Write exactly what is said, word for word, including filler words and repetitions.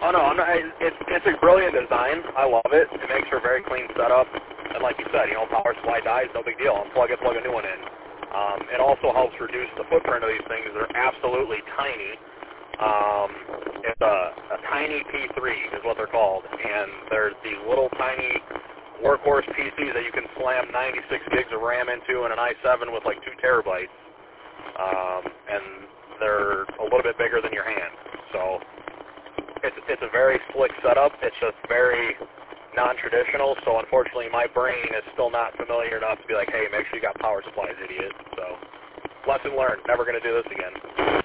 Oh no, I'm not, it's it's a brilliant design. I love it. It makes for a very clean setup. And like you said, you know, power supply dies, no big deal. Unplug it, plug a new one in. Um, it also helps reduce the footprint of these things. They're absolutely tiny. Um, it's a, a tiny P three is what they're called, and there's these little tiny workhorse P Cs that you can slam ninety-six gigs of RAM into and an i seven with like two terabytes, um, and they're a little bit bigger than your hand. So it's it's a very slick setup. It's just very non-traditional. So unfortunately, my brain is still not familiar enough to be like, hey, make sure you got power supplies, idiot. So lesson learned. Never going to do this again.